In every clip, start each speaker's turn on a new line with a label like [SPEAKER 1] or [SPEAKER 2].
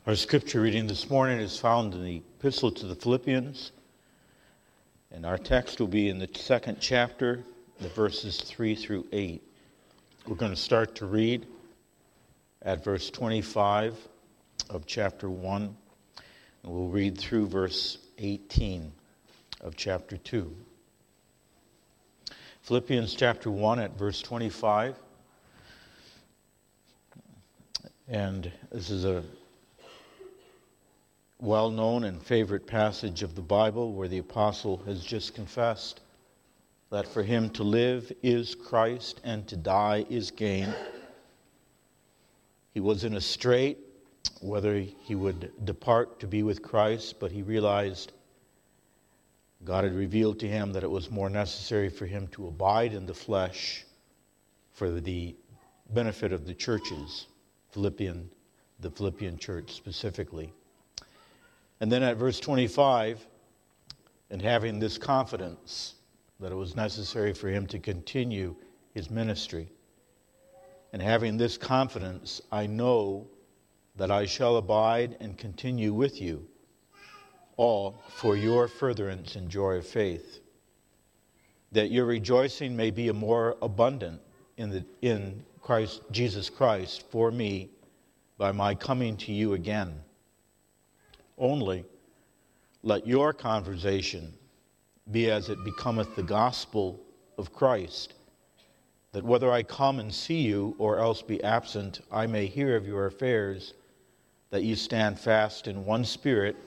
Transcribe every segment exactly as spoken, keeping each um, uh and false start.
[SPEAKER 1] Our scripture reading this morning is found in the Epistle to the Philippians, and our text will be in the second chapter, the verses three through eight. We're going to start to read at verse twenty-five of chapter one, and we'll read through verse eighteen of chapter two. Philippians chapter one at verse twenty-five, and this is a well-known and favorite passage of the Bible where the apostle has just confessed that for him to live is Christ and to die is gain. He was in a strait whether he would depart to be with Christ, but he realized God had revealed to him that it was more necessary for him to abide in the flesh for the benefit of the churches, Philippian, the Philippian church specifically. And then at verse twenty-five, and having this confidence that it was necessary for him to continue his ministry, and having this confidence, I know that I shall abide and continue with you, all for your furtherance and joy of faith, that your rejoicing may be a more abundant in the in Christ Jesus Christ for me by my coming to you again. Only let your conversation be as it becometh the gospel of Christ, that whether I come and see you or else be absent, I may hear of your affairs, that you stand fast in one spirit,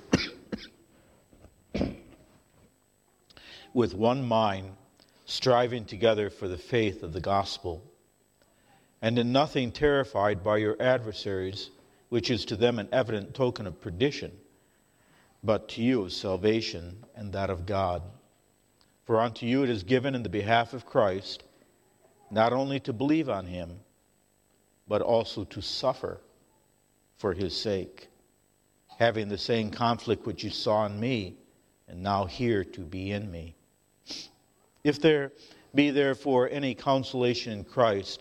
[SPEAKER 1] with one mind, striving together for the faith of the gospel, and in nothing terrified by your adversaries, which is to them an evident token of perdition, but to you of salvation and that of God. For unto you it is given in the behalf of Christ, not only to believe on him, but also to suffer for his sake, having the same conflict which you saw in me, and now here to be in me. If there be therefore any consolation in Christ,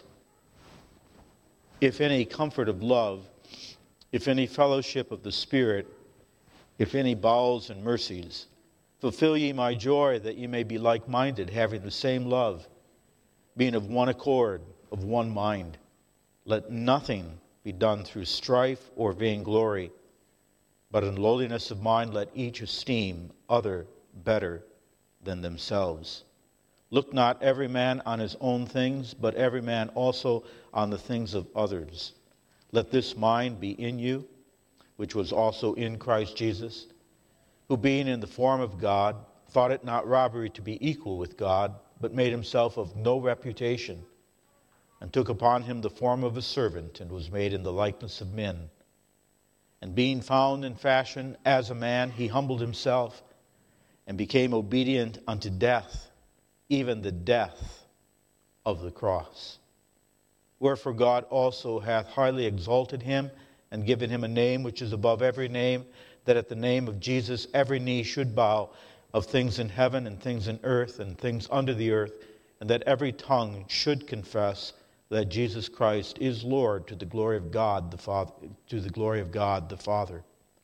[SPEAKER 1] if any comfort of love, if any fellowship of the Spirit, if any bowels and mercies, fulfill ye my joy, that ye may be like-minded, having the same love, being of one accord, of one mind. Let nothing be done through strife or vainglory, but in lowliness of mind let each esteem other better than themselves. Look not every man on his own things, but every man also on the things of others. Let this mind be in you, which was also in Christ Jesus, who being in the form of God, thought it not robbery to be equal with God, but made himself of no reputation, and took upon him the form of a servant, and was made in the likeness of men. And being found in fashion as a man, he humbled himself, and became obedient unto death, even the death of the cross. Wherefore God also hath highly exalted him, and given him a name which is above every name, that at the name of Jesus every knee should bow, of things in heaven and things in earth and things under the earth, and that every tongue should confess that Jesus Christ is Lord, to the glory of God the Father. To the glory of God the Father.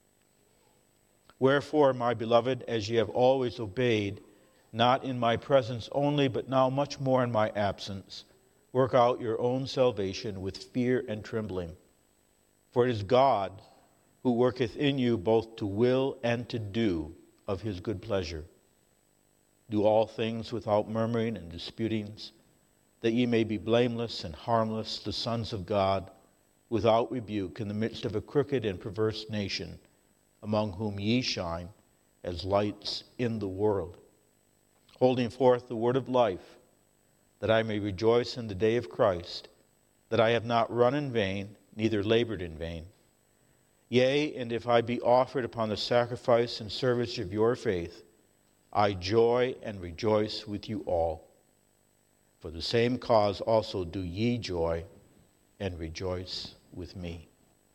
[SPEAKER 1] Wherefore, my beloved, as ye have always obeyed, not in my presence only, but now much more in my absence, work out your own salvation with fear and trembling. For it is God who worketh in you both to will and to do of his good pleasure. Do all things without murmuring and disputings, that ye may be blameless and harmless, the sons of God, without rebuke, in the midst of a crooked and perverse nation, among whom ye shine as lights in the world, holding forth the word of life, that I may rejoice in the day of Christ, that I have not run in vain, neither labored in vain. Yea, and if I be offered upon the sacrifice and service of your faith, I joy and rejoice with you all. For the same cause also do ye joy and rejoice with me.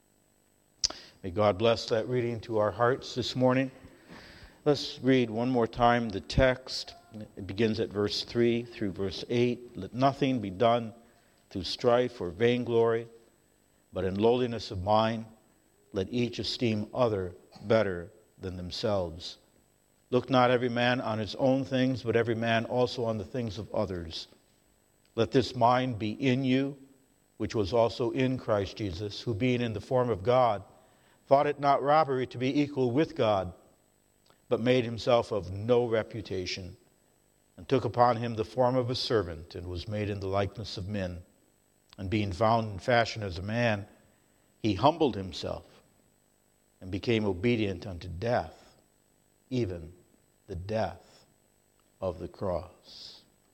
[SPEAKER 1] May God bless that reading to our hearts this morning. Let's read one more time the text. It begins at verse three through verse eight. Let nothing be done through strife or vainglory, but in lowliness of mind, let each esteem other better than themselves. Look not every man on his own things, but every man also on the things of others. Let this mind be in you, which was also in Christ Jesus, who being in the form of God, thought it not robbery to be equal with God, but made himself of no reputation, and took upon him the form of a servant, and was made in the likeness of men. And being found in fashion as a man, he humbled himself, and became obedient unto death, even the death of the cross.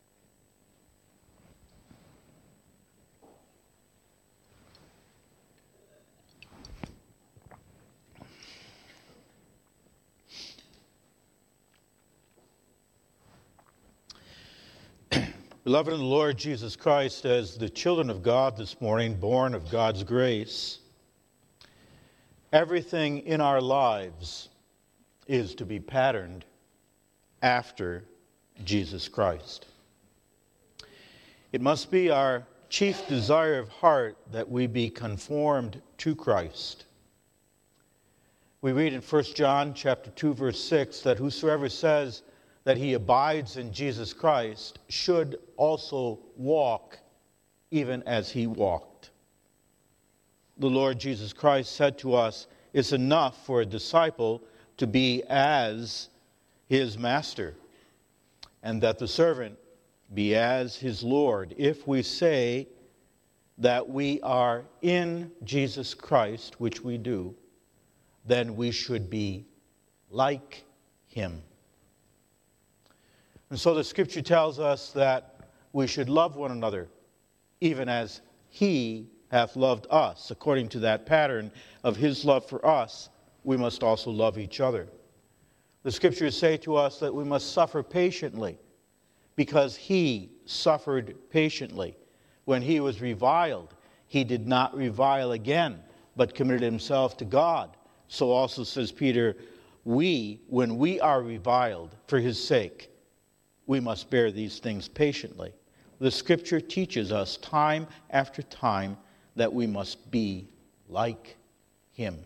[SPEAKER 1] Beloved in the Lord Jesus Christ, as the children of God this morning, born of God's grace, everything in our lives is to be patterned after Jesus Christ. It must be our chief desire of heart that we be conformed to Christ. We read in First John chapter two, verse six, that whosoever says that he abides in Jesus Christ should also walk even as he walked. The Lord Jesus Christ said to us, it's enough for a disciple to be as his master, and that the servant be as his Lord. If we say that we are in Jesus Christ, which we do, then we should be like him. And so the Scripture tells us that we should love one another, even as he hath loved us. According to that pattern of his love for us, we must also love each other. The Scriptures say to us that we must suffer patiently, because he suffered patiently. When he was reviled, he did not revile again, but committed himself to God. So also says Peter, we, when we are reviled for his sake, we must bear these things patiently. The Scripture teaches us time after time that we must be like him.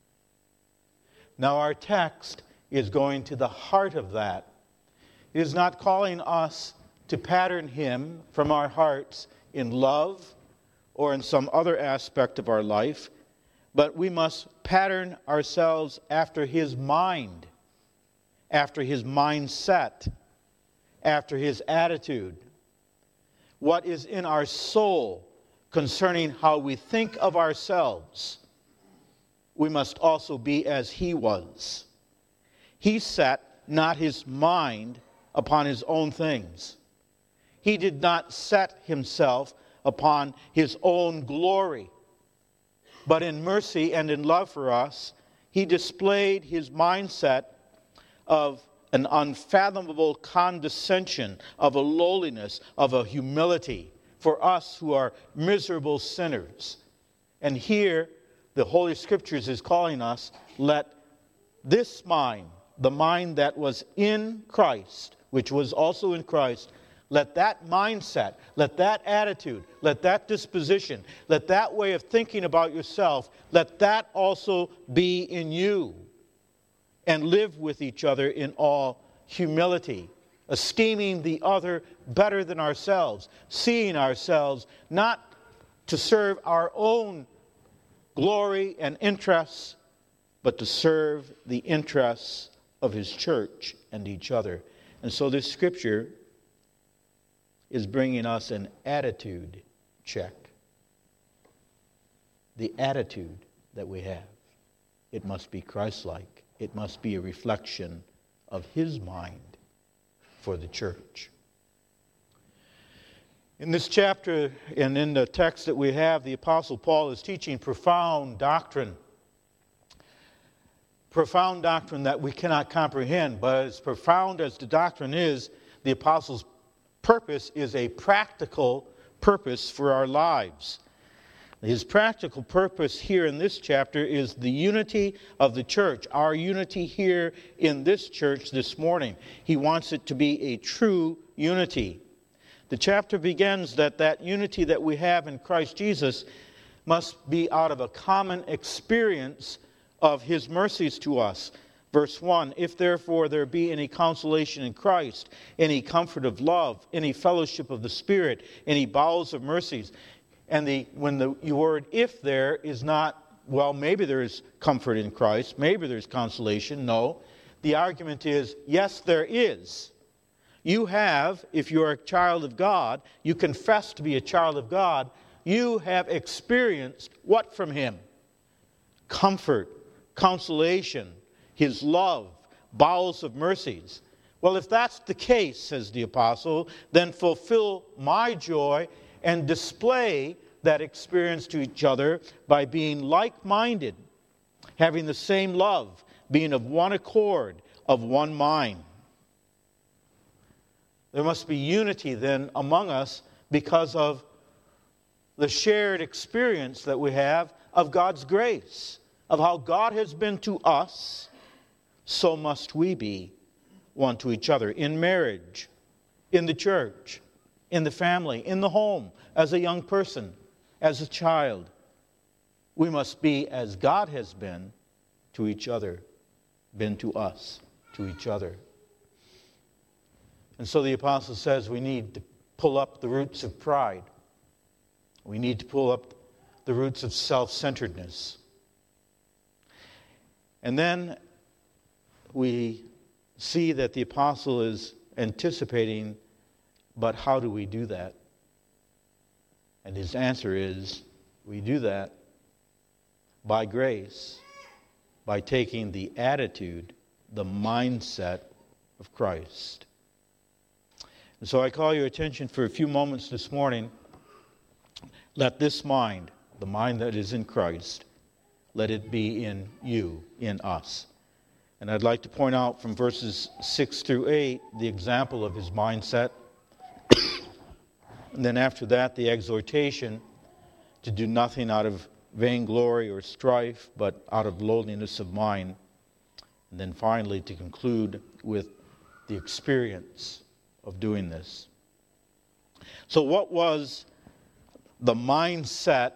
[SPEAKER 1] Now our text is going to the heart of that. It is not calling us to pattern him from our hearts in love or in some other aspect of our life, but we must pattern ourselves after his mind, after his mindset, after his attitude. What is in our soul concerning how we think of ourselves, we must also be as he was. He set not his mind upon his own things. He did not set himself upon his own glory, but in mercy and in love for us, he displayed his mindset of an unfathomable condescension, of a lowliness, of a humility for us who are miserable sinners. And here, the Holy Scriptures is calling us, let this mind, the mind that was in Christ, which was also in Christ, let that mindset, let that attitude, let that disposition, let that way of thinking about yourself, let that also be in you. And live with each other in all humility, esteeming the other better than ourselves, seeing ourselves not to serve our own glory and interests, but to serve the interests of his church and each other. And so this Scripture is bringing us an attitude check. The attitude that we have, it must be Christ-like. It must be a reflection of his mind for the church. In this chapter and in the text that we have, the Apostle Paul is teaching profound doctrine. Profound doctrine that we cannot comprehend, but as profound as the doctrine is, the Apostle's purpose is a practical purpose for our lives. His practical purpose here in this chapter is the unity of the church, our unity here in this church this morning. He wants it to be a true unity. The chapter begins that that unity that we have in Christ Jesus must be out of a common experience of his mercies to us. Verse one, if therefore there be any consolation in Christ, any comfort of love, any fellowship of the Spirit, any bowels of mercies. And the when the word if there is not, well, maybe there is comfort in Christ, maybe there's consolation. No. The argument is, yes, there is. You have, if you're a child of God, you confess to be a child of God, you have experienced what from him? Comfort, consolation, his love, bowels of mercies. Well, if that's the case, says the apostle, then fulfill my joy and display that experience to each other by being like-minded, having the same love, being of one accord, of one mind. There must be unity then among us because of the shared experience that we have of God's grace, of how God has been to us, so must we be one to each other in marriage, in the church, in the family, in the home, as a young person, as a child. We must be as God has been to each other, been to us, to each other. And so the apostle says we need to pull up the roots of pride. We need to pull up the roots of self-centeredness. And then we see that the apostle is anticipating, but how do we do that? And his answer is, we do that by grace, by taking the attitude, the mindset of Christ. And so I call your attention for a few moments this morning. Let this mind, the mind that is in Christ, let it be in you, in us. And I'd like to point out from verses six through eight the example of his mindset. And then after that, the exhortation to do nothing out of vainglory or strife, but out of lowliness of mind. And then finally, to conclude with the experience of doing this. So what was the mindset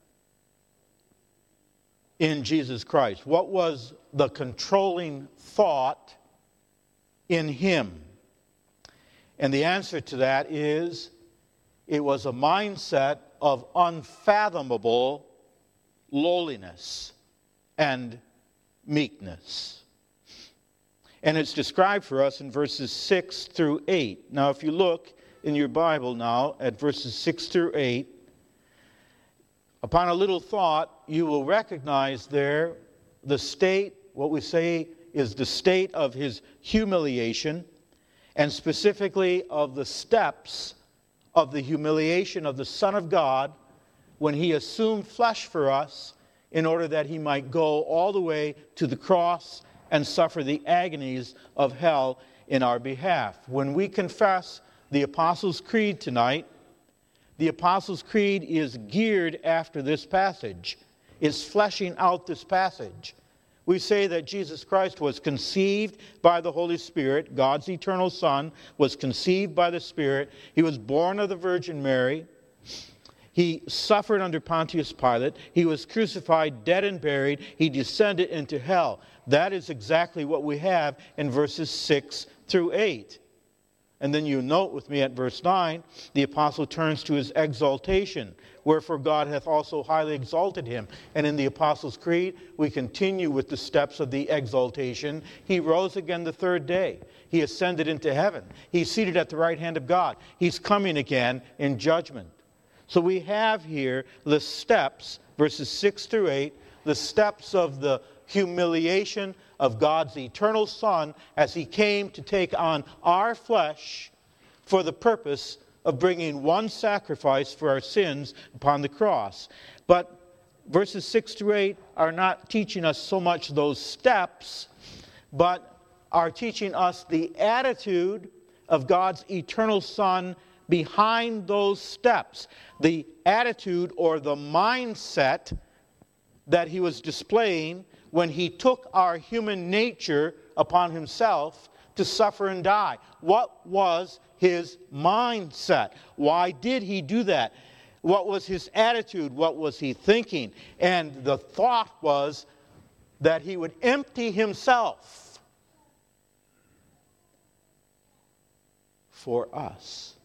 [SPEAKER 1] in Jesus Christ? What was the controlling thought in him? And the answer to that is, it was a mindset of unfathomable lowliness and meekness. And it's described for us in verses six through eight. Now, if you look in your Bible now at verses six through eight, upon a little thought, you will recognize there the state, what we say is the state of his humiliation, and specifically of the steps of the humiliation of the Son of God when he assumed flesh for us in order that he might go all the way to the cross and suffer the agonies of hell in our behalf. When we confess the Apostles' Creed tonight, the Apostles' Creed is geared after this passage, is fleshing out this passage. We say that Jesus Christ was conceived by the Holy Spirit. God's eternal Son was conceived by the Spirit. He was born of the Virgin Mary. He suffered under Pontius Pilate. He was crucified, dead and buried. He descended into hell. That is exactly what we have in verses six through eight. And then you note with me at verse nine, the apostle turns to his exaltation. Wherefore God hath also highly exalted him. And in the Apostles' Creed, we continue with the steps of the exaltation. He rose again the third day. He ascended into heaven. He's seated at the right hand of God. He's coming again in judgment. So we have here the steps, verses six through eight, the steps of the humiliation of God's eternal Son as he came to take on our flesh for the purpose of bringing one sacrifice for our sins upon the cross. But verses six through eight are not teaching us so much those steps, but are teaching us the attitude of God's eternal Son behind those steps. The attitude or the mindset that he was displaying when he took our human nature upon himself to suffer and die. What was his mindset? Why did he do that? What was his attitude? What was he thinking? And the thought was that he would empty himself for us.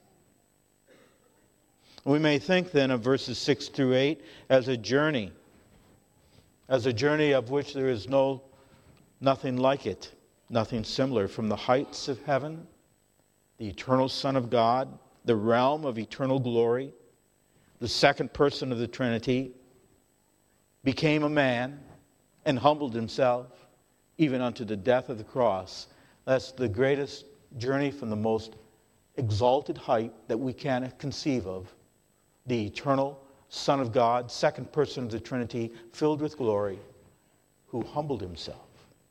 [SPEAKER 1] We may think then of verses six through eight as a journey, as a journey of which there is no nothing like it, nothing similar. From the heights of heaven, the eternal Son of God, the realm of eternal glory, the second person of the Trinity, became a man and humbled himself even unto the death of the cross. That's the greatest journey from the most exalted height that we can conceive of. The eternal Son of God, second person of the Trinity, filled with glory, who humbled himself,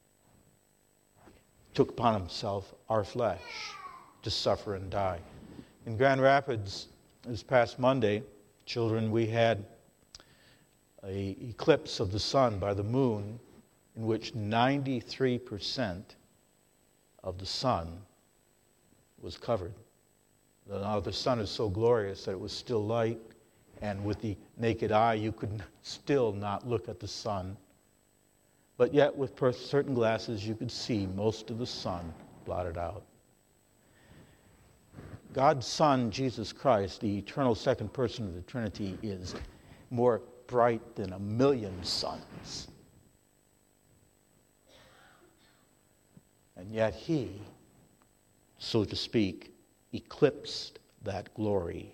[SPEAKER 1] took upon himself our flesh to suffer and die. In Grand Rapids, this past Monday, children, we had an eclipse of the sun by the moon in which ninety-three percent of the sun was covered. Now the sun is so glorious that it was still light, and with the naked eye you could still not look at the sun. But yet with certain glasses you could see most of the sun blotted out. God's Son, Jesus Christ, the eternal second person of the Trinity, is more bright than a million suns. And yet he, so to speak, eclipsed that glory,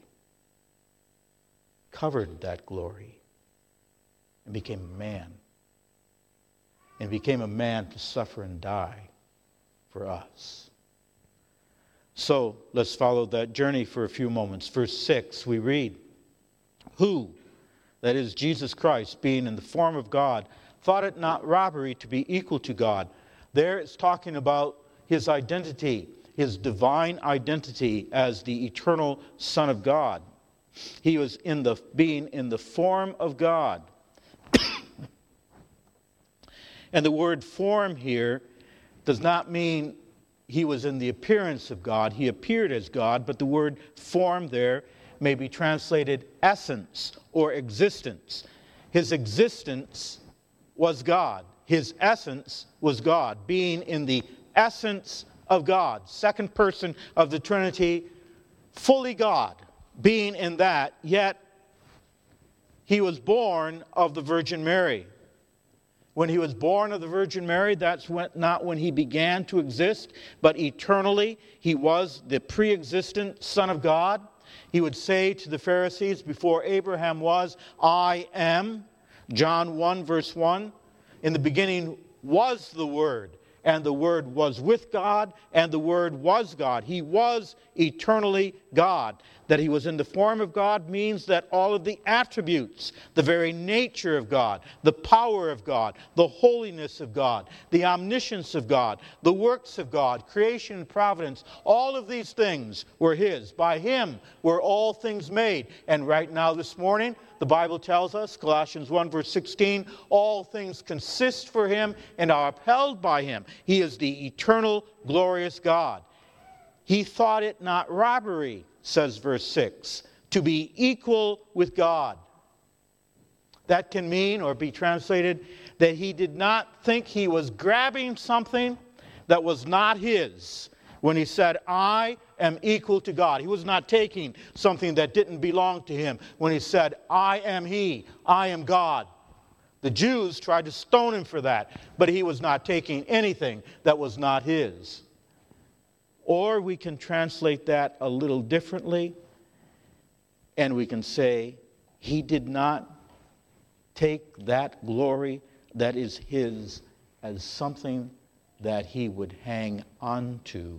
[SPEAKER 1] covered that glory, and became a man. And became a man to suffer and die for us. So let's follow that journey for a few moments. Verse six, we read, who, that is Jesus Christ, being in the form of God, thought it not robbery to be equal to God. There it's talking about his identity, his divine identity as the eternal Son of God. He was in the being in the form of God. And the word form here does not mean he was in the appearance of God. He appeared as God, but the word form there may be translated essence or existence. His existence was God. His essence was God, being in the essence of God, second person of the Trinity, fully God, being in that, yet he was born of the Virgin Mary. When he was born of the Virgin Mary, that's when, not when he began to exist, but eternally he was the pre-existent Son of God. He would say to the Pharisees, before Abraham was, I am. John one verse one, in the beginning was the Word, and the Word was with God, and the Word was God. He was eternally God. That he was in the form of God means that all of the attributes, the very nature of God, the power of God, the holiness of God, the omniscience of God, the works of God, creation and providence, all of these things were his. By him were all things made. And right now this morning, the Bible tells us, Colossians one verse sixteen, all things consist for him and are upheld by him. He is the eternal, glorious God. He thought it not robbery, says verse six, to be equal with God. That can mean, or be translated, that he did not think he was grabbing something that was not his when he said, I am equal to God. He was not taking something that didn't belong to him when he said, I am he, I am God. The Jews tried to stone him for that, but he was not taking anything that was not his. Or we can translate that a little differently, and we can say, he did not take that glory that is his as something that he would hang on to,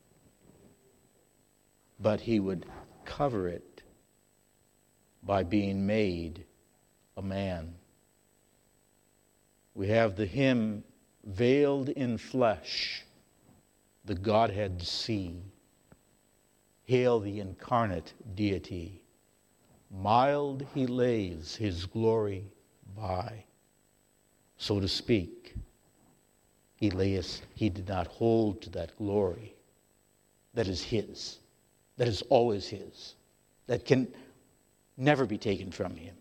[SPEAKER 1] but he would cover it by being made a man. We have the hymn, veiled in flesh, the Godhead see. Hail the incarnate deity. Mild he lays his glory by. So to speak, he layeth, he did not hold to that glory that is his, that is always his, that can never be taken from him.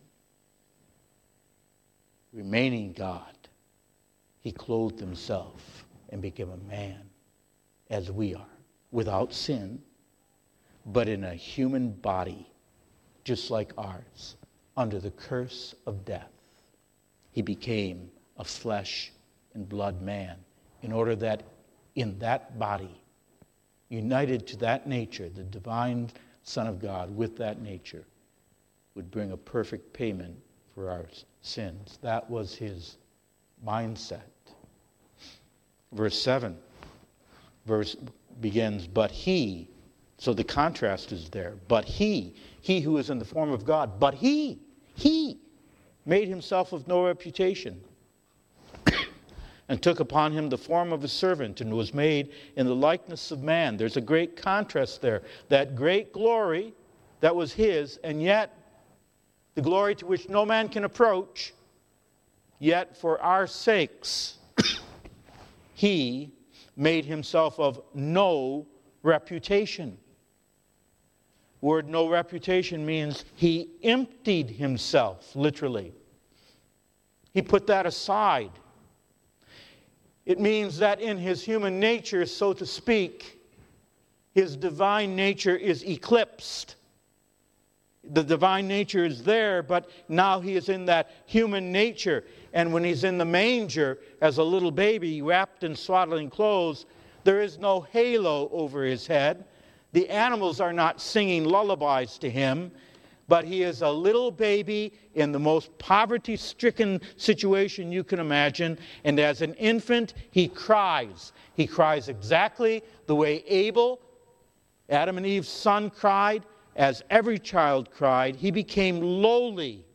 [SPEAKER 1] Remaining God, he clothed himself and became a man as we are, without sin, but in a human body just like ours, under the curse of death. He became a flesh and blood man in order that in that body, united to that nature, the divine Son of God with that nature, would bring a perfect payment for our sins. That was his mindset. Verse seven verse begins, but he, so the contrast is there, but he, he who is in the form of God, but he, he made himself of no reputation and took upon him the form of a servant and was made in the likeness of man. There's a great contrast there. That great glory that was his, and yet the glory to which no man can approach, yet for our sakes he made himself of no reputation. Word no reputation means he emptied himself, literally. He put that aside. It means that in his human nature, so to speak, his divine nature is eclipsed. The divine nature is there, but now he is in that human nature. And when he's in the manger as a little baby wrapped in swaddling clothes, there is no halo over his head. The animals are not singing lullabies to him, but he is a little baby in the most poverty-stricken situation you can imagine. And as an infant, he cries. He cries exactly the way Abel, Adam and Eve's son, cried. As every child cried, he became lowly.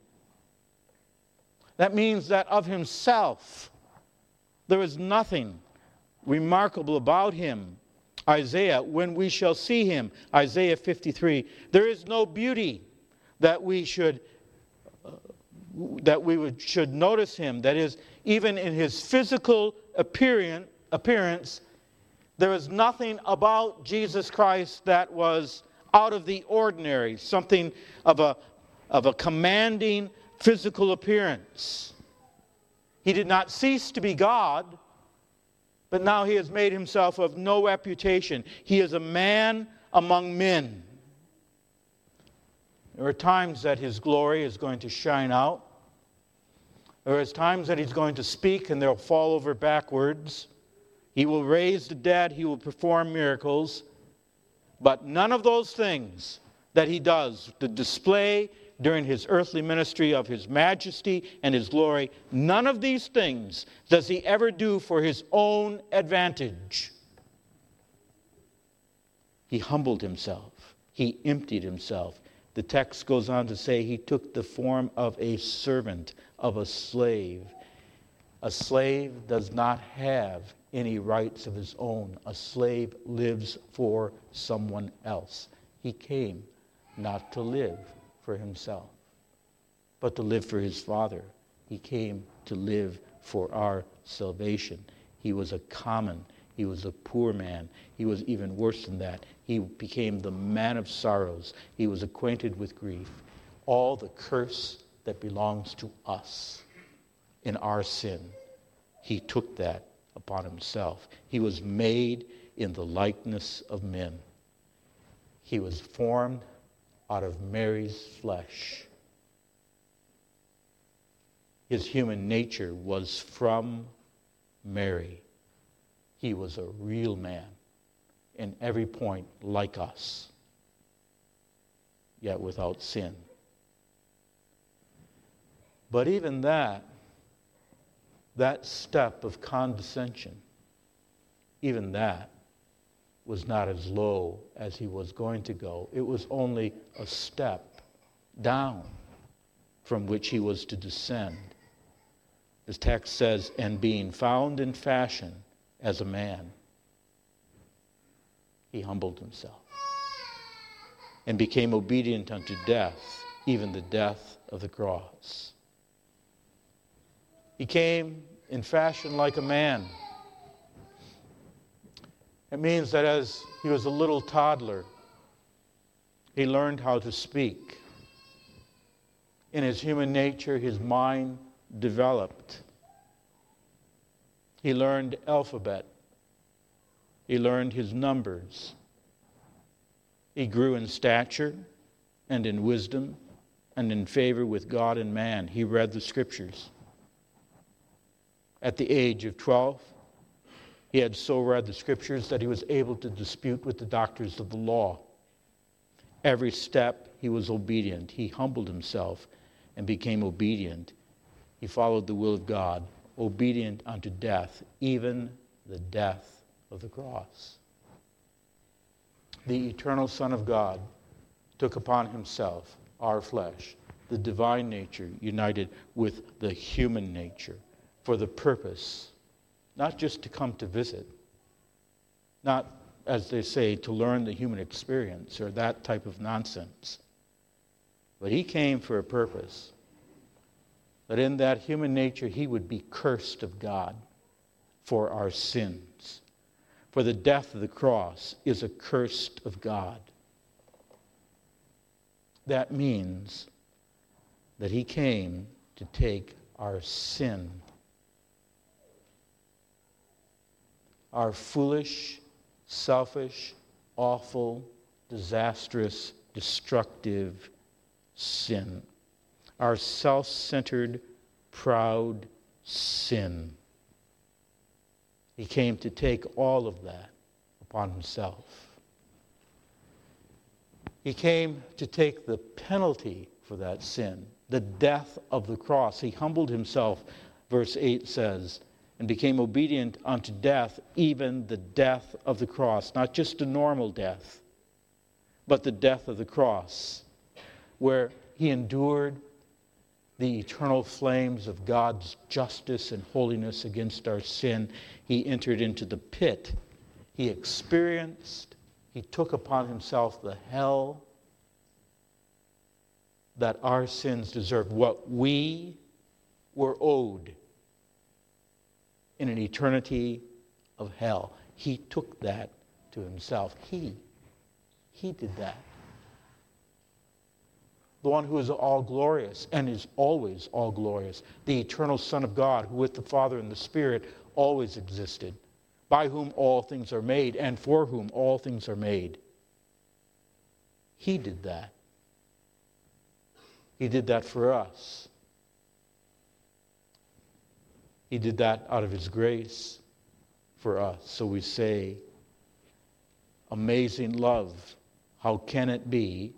[SPEAKER 1] That means that of himself, there is nothing remarkable about him. Isaiah, when we shall see him, Isaiah fifty-three, there is no beauty that we should uh, that we would, should notice him. That is, even in his physical appearance, appearance, there is nothing about Jesus Christ that was out of the ordinary, something of a, of a commanding physical appearance. He did not cease to be God, but now he has made himself of no reputation. He is a man among men. There are times that his glory is going to shine out. There are times that he's going to speak and they'll fall over backwards. He will raise the dead. He will perform miracles. But none of those things that he does, the display during his earthly ministry of his majesty and his glory, none of these things does he ever do for his own advantage. He humbled himself. He emptied himself. The text goes on to say he took the form of a servant, of a slave. A slave does not have any rights of his own. A slave lives for someone else. He came not to live for himself, but to live for his Father. He came to live for our salvation. He was a common, he was a poor man. He was even worse than that. He became the man of sorrows. He was acquainted with grief. All the curse that belongs to us in our sin, he took that upon himself. He was made in the likeness of men. He was formed out of Mary's flesh. His human nature was from Mary. He was a real man in every point like us, yet without sin. But even that, that step of condescension, even that was not as low as he was going to go. It was only a step down from which he was to descend. This text says, and being found in fashion as a man, he humbled himself and became obedient unto death, even the death of the cross. He came in fashion like a man. It means that as he was a little toddler, he learned how to speak. In his human nature, his mind developed. He learned alphabet. He learned his numbers. He grew in stature and in wisdom and in favor with God and man. He read the scriptures. At the age of twelve, he had so read the scriptures that he was able to dispute with the doctors of the law. Every step he was obedient. He humbled himself and became obedient. He followed the will of God, obedient unto death, even the death of the cross. The eternal Son of God took upon himself our flesh, the divine nature united with the human nature, for the purpose, not just to come to visit, not, as they say, to learn the human experience or that type of nonsense, but he came for a purpose, that in that human nature he would be cursed of God for our sins. For the death of the cross is a curse of God. That means that he came to take our sin, our foolish, selfish, awful, disastrous, destructive sin, our self-centered, proud sin. He came to take all of that upon himself. He came to take the penalty for that sin, the death of the cross. He humbled himself, verse eight says, and became obedient unto death, even the death of the cross. Not just a normal death, but the death of the cross, where he endured the eternal flames of God's justice and holiness against our sin. He entered into the pit. He experienced, he took upon himself the hell that our sins deserved, what we were owed in an eternity of hell. He took that to himself. He, he did that. The one who is all glorious and is always all glorious, the eternal Son of God, who with the Father and the Spirit always existed, by whom all things are made and for whom all things are made. He did that. He did that for us. He did that out of his grace for us. So we say, amazing love, how can it be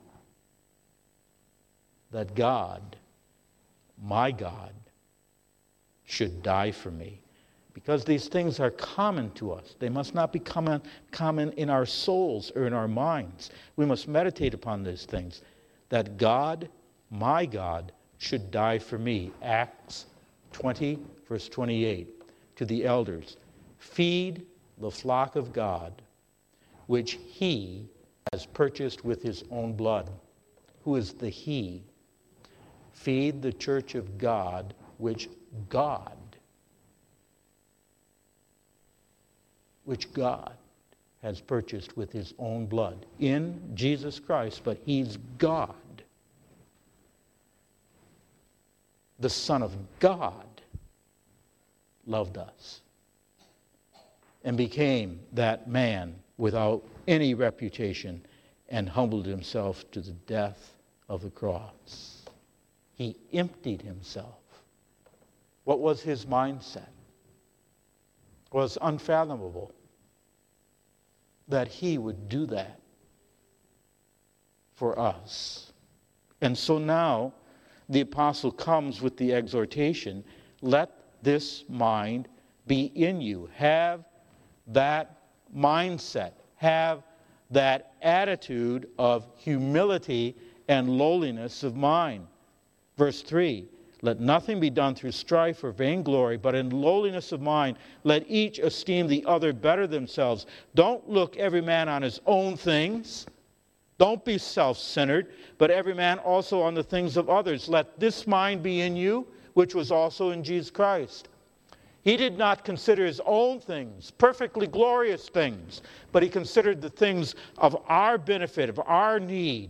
[SPEAKER 1] that God, my God, should die for me? Because these things are common to us. They must not be common, common in our souls or in our minds. We must meditate upon these things. That God, my God, should die for me. Acts twenty, verse twenty-eight. To the elders, feed the flock of God, which he has purchased with his own blood. Who is the he? Feed the church of God, which God, which God has purchased with his own blood in Jesus Christ, but he's God. The Son of God loved us and became that man without any reputation and humbled himself to the death of the cross. He emptied himself. What was his mindset? It was unfathomable that he would do that for us. And so now the apostle comes with the exhortation, let this mind be in you. Have that mindset. Have that attitude of humility and lowliness of mind. Verse three, let nothing be done through strife or vainglory, but in lowliness of mind, let each esteem the other better themselves. Don't look every man on his own things. Don't be self-centered, but every man also on the things of others. Let this mind be in you, which was also in Jesus Christ. He did not consider his own things, perfectly glorious things, but he considered the things of our benefit, of our need,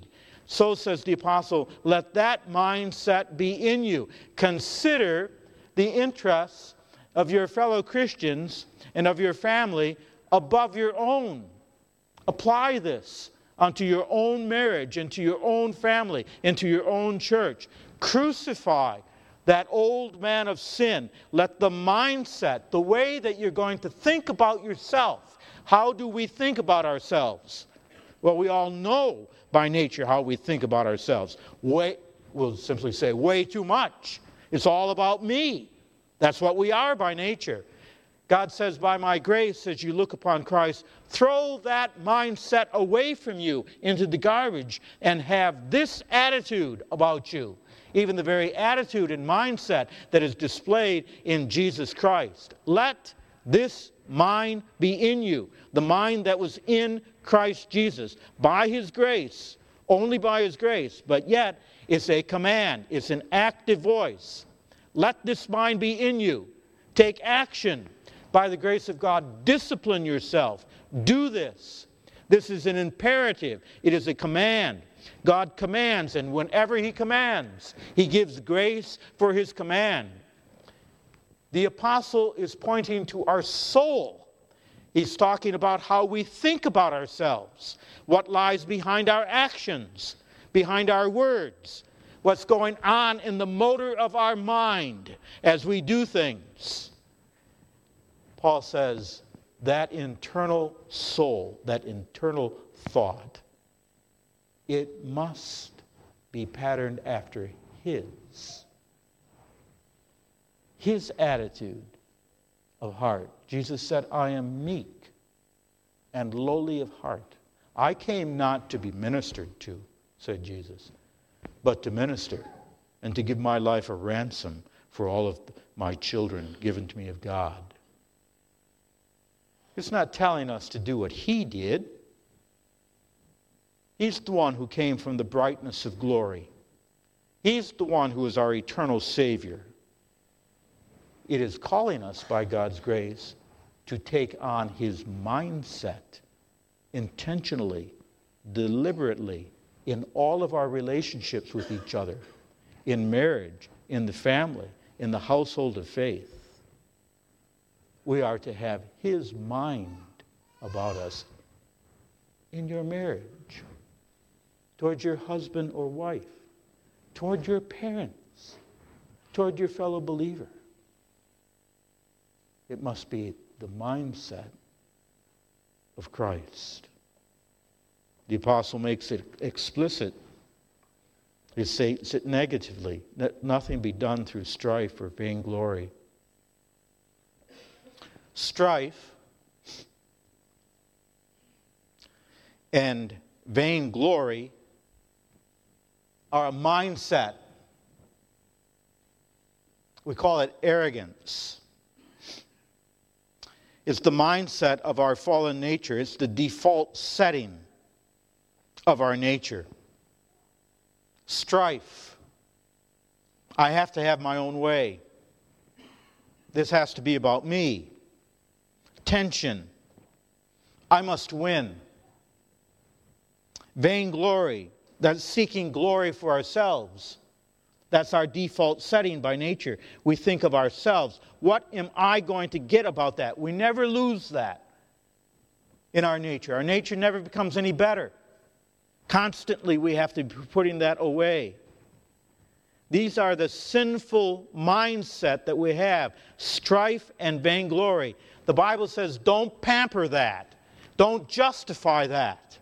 [SPEAKER 1] So says the apostle, let that mindset be in you. Consider the interests of your fellow Christians and of your family above your own. Apply this unto your own marriage, into your own family, into your own church. Crucify that old man of sin. Let the mindset, the way that you're going to think about yourself. How do we think about ourselves? Well, we all know by nature how we think about ourselves. Way, we'll simply say, way too much. It's all about me. That's what we are by nature. God says, by my grace, as you look upon Christ, throw that mindset away from you into the garbage and have this attitude about you. Even the very attitude and mindset that is displayed in Jesus Christ. Let this mind be in you. The mind that was in Christ Jesus. By His grace. Only by His grace. But yet, it's a command. It's an active voice. Let this mind be in you. Take action. By the grace of God, discipline yourself. Do this. This is an imperative. It is a command. God commands, and whenever He commands, He gives grace for His command. The apostle is pointing to our soul. He's talking about how we think about ourselves, what lies behind our actions, behind our words, what's going on in the motor of our mind as we do things. Paul says that internal soul, that internal thought, it must be patterned after His. His attitude of heart. Jesus said, I am meek and lowly of heart. I came not to be ministered to, said Jesus, but to minister and to give my life a ransom for all of my children given to me of God. It's not telling us to do what He did. He's the one who came from the brightness of glory. He's the one who is our eternal Savior. It is calling us by God's grace to take on His mindset intentionally, deliberately, in all of our relationships with each other, in marriage, in the family, in the household of faith. We are to have His mind about us in your marriage, towards your husband or wife, toward your parents, toward your fellow believer. It must be the mindset of Christ. The apostle makes it explicit. He says it negatively. Let nothing be done through strife or vainglory. Strife and vainglory are a mindset. We call it arrogance. It's the mindset of our fallen nature. It's the default setting of our nature. Strife. I have to have my own way. This has to be about me. Tension. I must win. Vainglory. That's seeking glory for ourselves. That's our default setting by nature. We think of ourselves. What am I going to get about that? We never lose that in our nature. Our nature never becomes any better. Constantly we have to be putting that away. These are the sinful mindset that we have. Strife and vainglory. The Bible says don't pamper that. Don't justify that.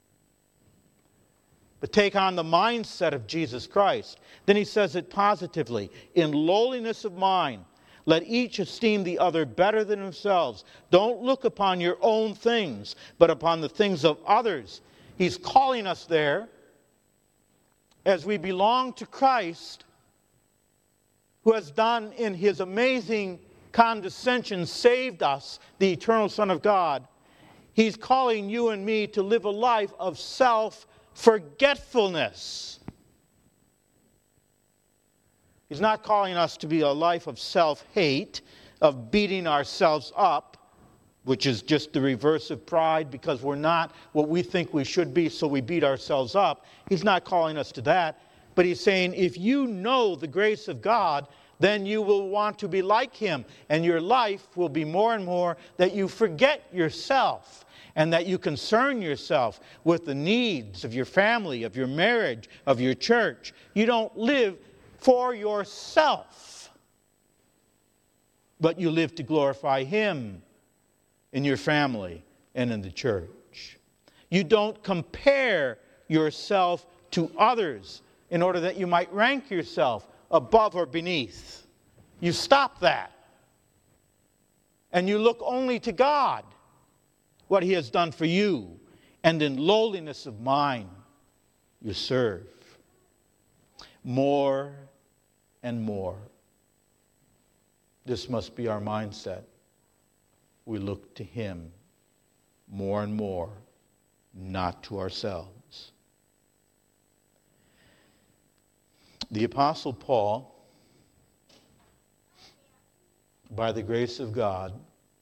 [SPEAKER 1] But take on the mindset of Jesus Christ. Then he says it positively. In lowliness of mind, let each esteem the other better than themselves. Don't look upon your own things, but upon the things of others. He's calling us there, as we belong to Christ, who has done in His amazing condescension, saved us, the eternal Son of God. He's calling you and me to live a life of self-forgetfulness. He's not calling us to be a life of self-hate, of beating ourselves up. which is just the reverse of pride because we're not what we think we should be, so we beat ourselves up. He's not calling us to that. But he's saying if you know the grace of God, then you will want to be like him. And your life will be more and more that you forget yourself and that you concern yourself with the needs of your family, of your marriage, of your church. You don't live for yourself, but you live to glorify him in your family and in the church. You don't compare yourself to others in order that you might rank yourself above or beneath. You stop that. And you look only to God, what he has done for you. And in lowliness of mind, you serve. More and more. This must be our mindset. We look to him more and more, not to ourselves. The Apostle Paul, by the grace of God,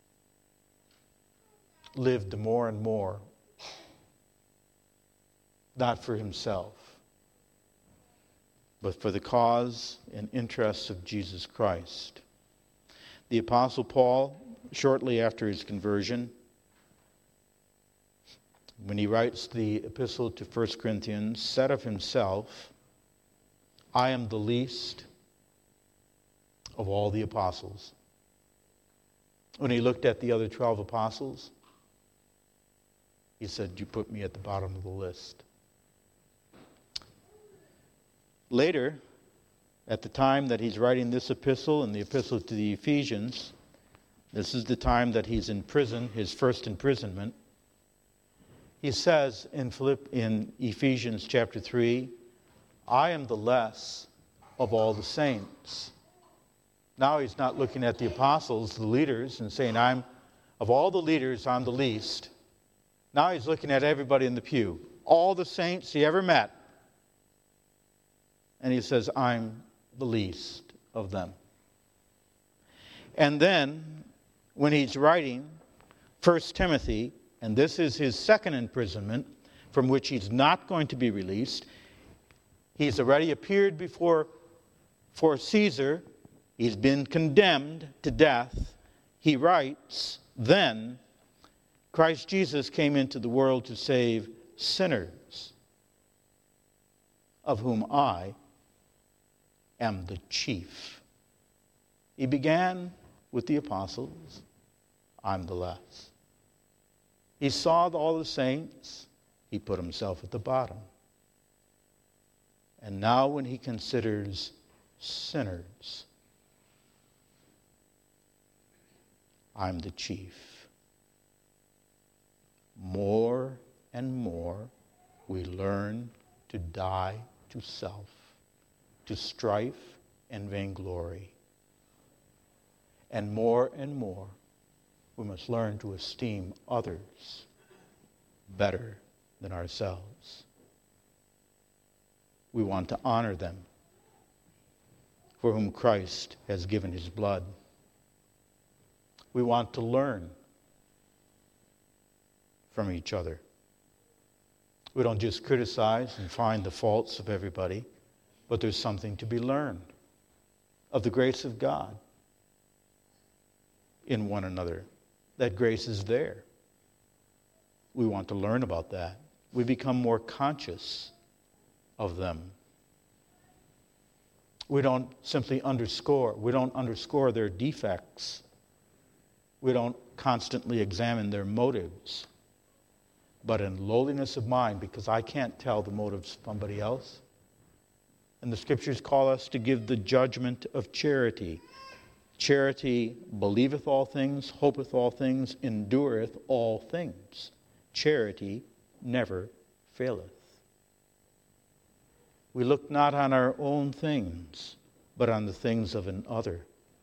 [SPEAKER 1] lived more and more, not for himself, but for the cause and interests of Jesus Christ. The Apostle Paul, shortly after his conversion, when he writes the epistle to First Corinthians, said of himself, I am the least of all the apostles. When he looked at the other twelve apostles, he said, you put me at the bottom of the list. Later, at the time that he's writing this epistle and the epistle to the Ephesians, this is the time that he's in prison, his first imprisonment. He says in, Philipp, in Ephesians chapter three, I am the less of all the saints. Now he's not looking at the apostles, the leaders, and saying, I'm of all the leaders, I'm the least. Now he's looking at everybody in the pew, all the saints he ever met. And he says, I'm the least of them. And then, when he's writing First Timothy, and this is his second imprisonment, from which he's not going to be released, he's already appeared before for Caesar. He's been condemned to death. He writes, then Christ Jesus came into the world to save sinners, of whom I am the chief. He began with the apostles. I'm the less. He saw all the saints. He put himself at the bottom. And now when he considers sinners, I'm the chief. More and more we learn to die to self, to strife and vainglory. And more and more we must learn to esteem others better than ourselves. We want to honor them, for whom Christ has given his blood. We want to learn from each other. We don't just criticize and find the faults of everybody, but there's something to be learned of the grace of God in one another. That grace is there. We want to learn about that. We become more conscious of them. We don't simply underscore. We don't underscore their defects. We don't constantly examine their motives. But in lowliness of mind, because I can't tell the motives of somebody else. And the scriptures call us to give the judgment of charity. Charity believeth all things, hopeth all things, endureth all things. Charity never faileth. We look not on our own things, but on the things of another.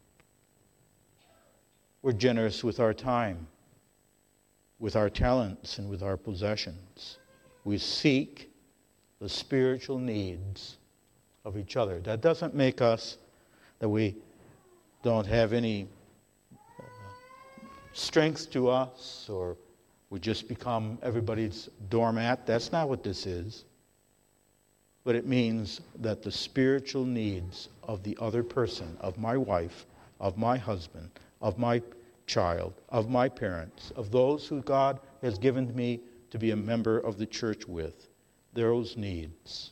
[SPEAKER 1] We're generous with our time, with our talents, and with our possessions. We seek the spiritual needs of each other. That doesn't make us that we don't have any strength to us, or we just become everybody's doormat. That's not what this is. But it means that the spiritual needs of the other person, of my wife, of my husband, of my child, of my parents, of those who God has given me to be a member of the church with, those needs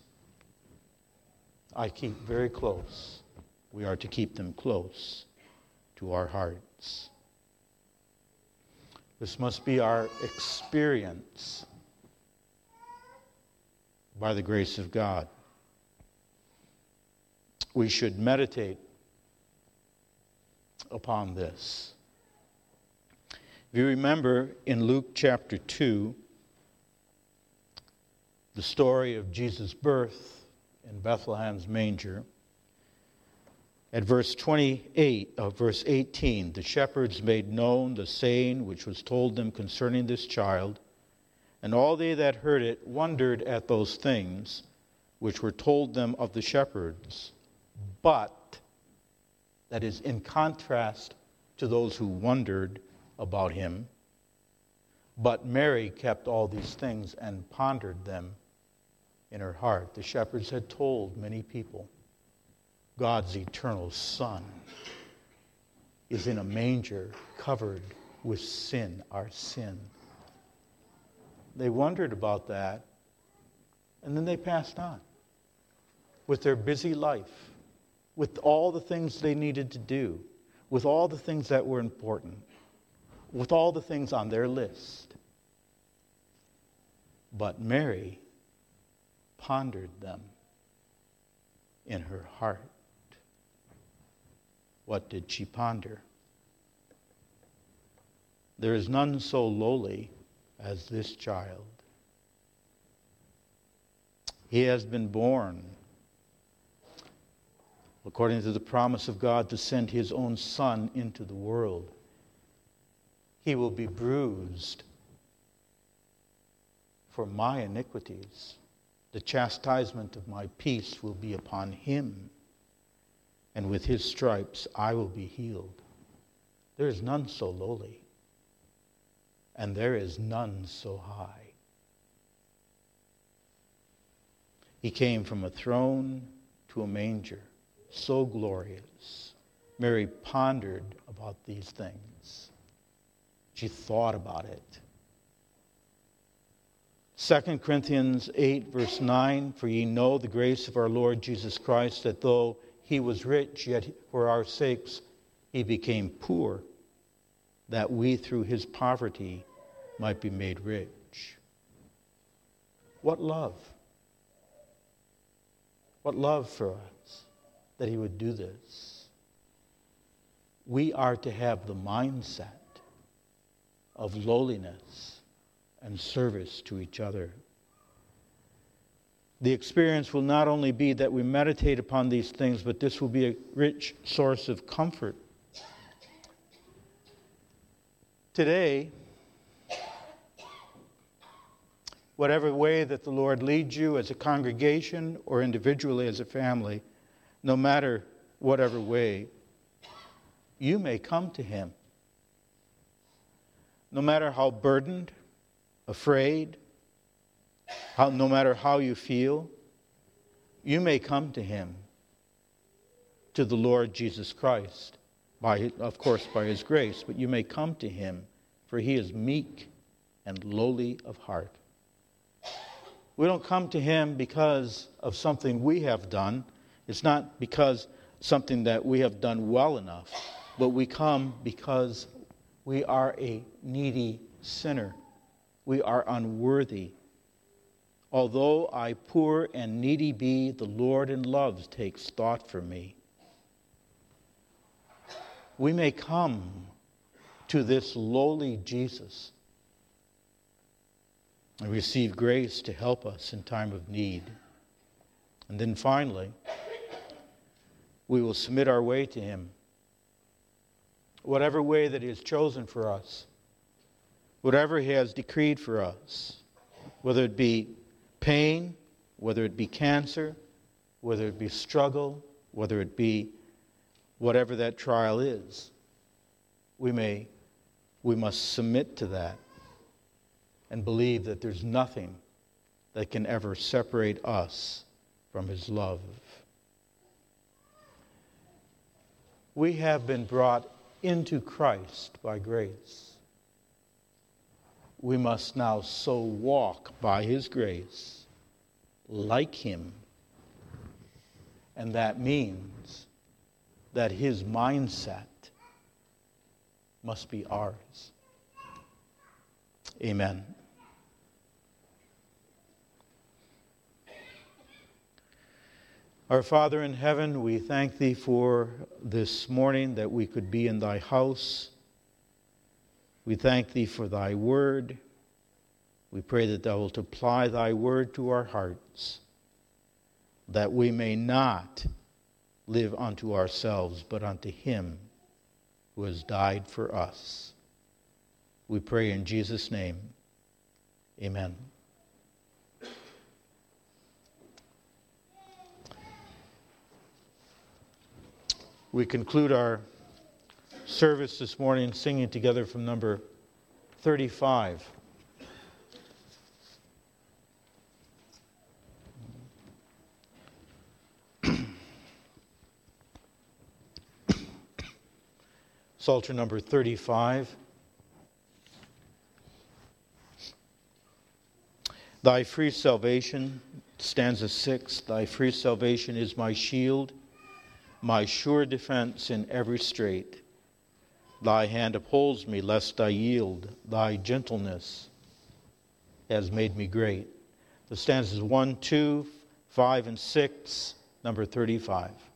[SPEAKER 1] I keep very close. We are to keep them close to our hearts. This must be our experience by the grace of God. We should meditate upon this. If you remember in Luke chapter two, the story of Jesus' birth in Bethlehem's manger, at verse twenty-eight of verse eighteen, the shepherds made known the saying which was told them concerning this child, and all they that heard it wondered at those things which were told them of the shepherds. But, that is in contrast to those who wondered about him, but Mary kept all these things and pondered them in her heart. The shepherds had told many people, God's eternal Son is in a manger covered with sin, our sin. They wondered about that, and then they passed on with their busy life, with all the things they needed to do, with all the things that were important, with all the things on their list. But Mary pondered them in her heart. What did she ponder? There is none so lowly as this child. He has been born according to the promise of God to send his own Son into the world. He will be bruised for my iniquities. The chastisement of my peace will be upon him, and with his stripes I will be healed. There is none so lowly, and there is none so high. He came from a throne to a manger, so glorious. Mary pondered about these things. She thought about it. Second Corinthians eight, verse nine, for ye know the grace of our Lord Jesus Christ, that though he was rich, yet for our sakes he became poor, that we through his poverty might be made rich. What love. What love for us that he would do this. We are to have the mindset of lowliness and service to each other. The experience will not only be that we meditate upon these things, but this will be a rich source of comfort. Today, whatever way that the Lord leads you as a congregation or individually as a family, no matter whatever way, you may come to him. No matter how burdened, afraid, how, no matter how you feel, you may come to him, to the Lord Jesus Christ, by, of course, by his grace, but you may come to him, for he is meek and lowly of heart. We don't come to him because of something we have done. It's not because something that we have done well enough, but we come because we are a needy sinner. We are unworthy. Although I poor and needy be, the Lord in love takes thought for me. We may come to this lowly Jesus and receive grace to help us in time of need. And then finally, we will submit our way to him. Whatever way that he has chosen for us, whatever he has decreed for us, whether it be pain, whether it be cancer, whether it be struggle, whether it be whatever that trial is, we may we must submit to that and believe that there's nothing that can ever separate us from his love. We have been brought into Christ by grace. We must now so walk by his grace, like him. And that means that his mindset must be ours. Amen. Our Father in heaven, we thank thee for this morning that we could be in thy house. We thank thee for thy word. We pray that thou wilt apply thy word to our hearts, that we may not live unto ourselves, but unto him who has died for us. We pray in Jesus' name. Amen. We conclude our service this morning singing together from number thirty-five. Psalter number thirty-five. Thy free salvation, stanza six, thy free salvation is my shield, my sure defense in every strait. Thy hand upholds me lest I yield. Thy gentleness has made me great. The stanzas one, two, five, and six, number thirty-five.